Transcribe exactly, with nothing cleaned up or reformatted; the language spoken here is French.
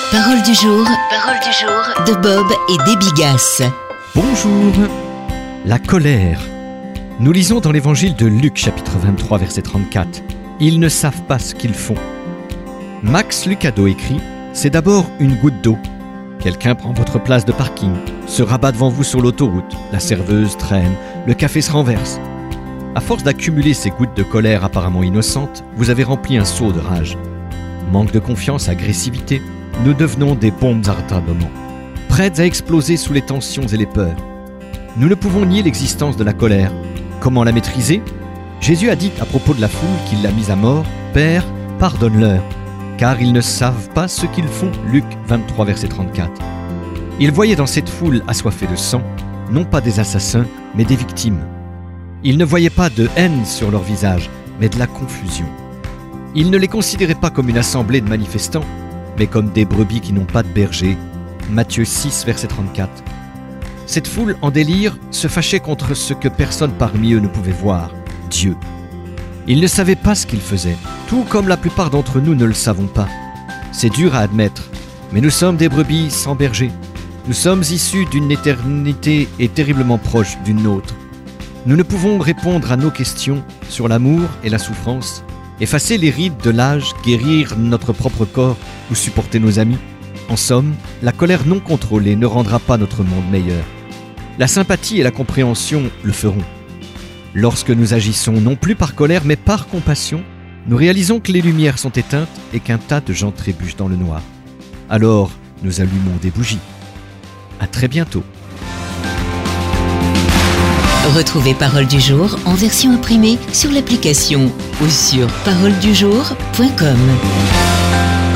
Parole du jour, parole du jour de Bob et Déby Gasse. Bonjour. La colère. Nous lisons dans l'évangile de Luc, chapitre vingt-trois, verset trente-quatre. Ils ne savent pas ce qu'ils font. Max Lucado écrit « C'est d'abord une goutte d'eau. Quelqu'un prend votre place de parking, se rabat devant vous sur l'autoroute, la serveuse traîne, le café se renverse. À force d'accumuler ces gouttes de colère apparemment innocentes, vous avez rempli un seau de rage. Manque de confiance, agressivité, nous devenons des bombes à retardement, prêtes à exploser sous les tensions et les peurs. Nous ne pouvons nier l'existence de la colère. Comment la maîtriser ? Jésus a dit à propos de la foule qu'il l'a mise à mort, « Père, pardonne-leur, car ils ne savent pas ce qu'ils font. » Luc vingt-trois, verset trente-quatre. Il voyait dans cette foule assoiffée de sang, non pas des assassins, mais des victimes. Il ne voyait pas de haine sur leur visage, mais de la confusion. Il ne les considérait pas comme une assemblée de manifestants, mais comme des brebis qui n'ont pas de berger. Matthieu six, verset trente-quatre. Cette foule en délire se fâchait contre ce que personne parmi eux ne pouvait voir, Dieu. Ils ne savaient pas ce qu'ils faisaient, tout comme la plupart d'entre nous ne le savons pas. C'est dur à admettre, mais nous sommes des brebis sans berger. Nous sommes issus d'une éternité et terriblement proche d'une autre. Nous ne pouvons répondre à nos questions sur l'amour et la souffrance, effacer les rides de l'âge, guérir notre propre corps ou supporter nos amis. En somme, la colère non contrôlée ne rendra pas notre monde meilleur. La sympathie et la compréhension le feront. Lorsque nous agissons non plus par colère mais par compassion, nous réalisons que les lumières sont éteintes et qu'un tas de gens trébuchent dans le noir. Alors, nous allumons des bougies. À très bientôt. Retrouvez Parole du jour en version imprimée sur l'application ou sur parole du jour point com.